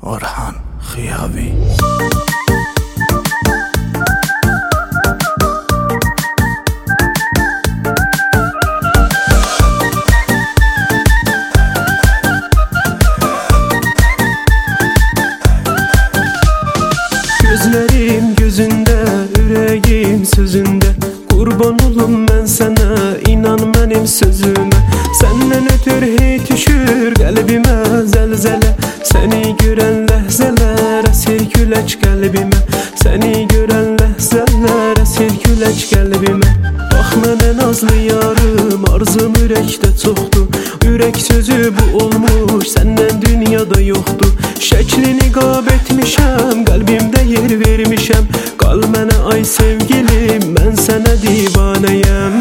Orhan Xiyavi. Gözlerim gözünde, yüreğim sözünde. Kurban olum ben sana, inan benim sözüme. Senden ötür hey düşür kalbime zelzele. Seni gören lehzeler esir güleç kalbime. Seni gören lehzeler esir güleç kalbime. Bak mənə nazlı yarım, arzum yürekte çoxdu. Yürek sözü bu olmuş, senden dünyada yoktu. Şeklini qab etmişəm, kalbimde yer vermişəm. Qal mənə ay sevgilim, ben sana divanəyəm.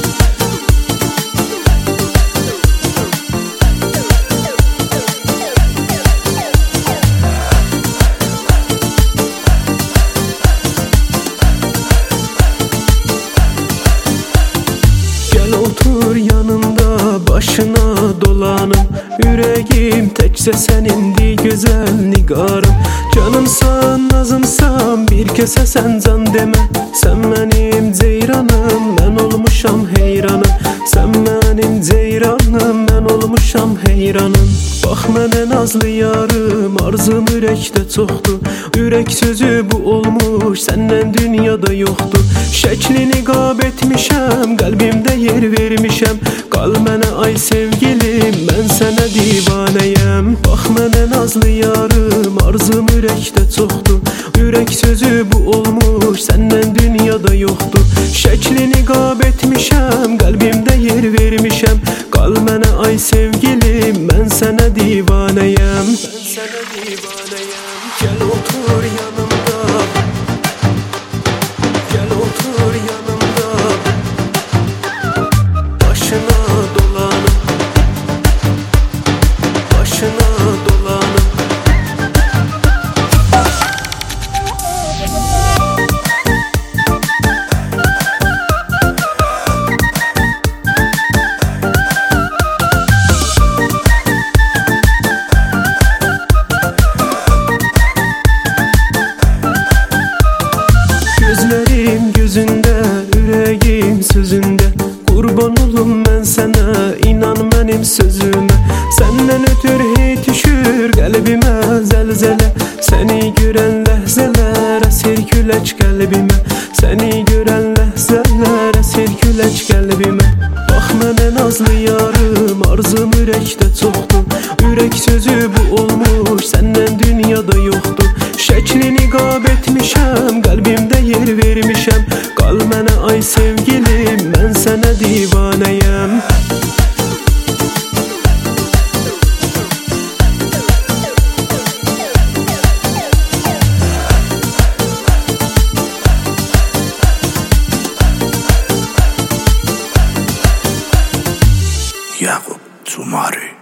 Gel otur yanımda, başına dolanım. Yüreğim tekse senindi, güzel nigarım. Canımsan, nazımsan, bir kese sen can deme. Sen benim ceyranım, ben olmuşam heyranım. Sen benim ceyranım, ben olmuşam heyranım. Bak mənə nazlı yarım, arzum yürekte çoxdu. Yürek sözü bu olmuş, senden dünyada yoktu. Şeklini qab etmişəm, kalbimde yer vermişəm. Qal mənə ay sevgilim, ben sana divanəyəm. Bak mənə nazlı yarım, arzum yürekte çoxdu. Yürek sözü bu olmuş, senden dünyada yoktu. Şeklini qab etmişəm, kalbimde yer vermişəm. Qal mənə ay sevgilim, ben sana divanəyəm. Ben sana divanəyəm. Gel otur yanımda, gel otur yanımda. Başına dolanım, başına dolanım. Gözlerim gözünde, yüreğim sözünde. Kurban olum ben sana, inan benim sözüme. Senden ötür hey düşür kalbime zelzele. Seni gören lehzeler esir güleç kalbime. Seni gören lehzeler esir güleç kalbime. Bak mənə nazlı yarım, arzum yürekte çoxdu. Yürek sözü bu olmuş, senden dünyada yoktu. Şeklini qab etmişəm, kalbimde yer vermişəm. Qal mənə ay sevgilim, ben sana divanəyəm. Yaqub Cumari.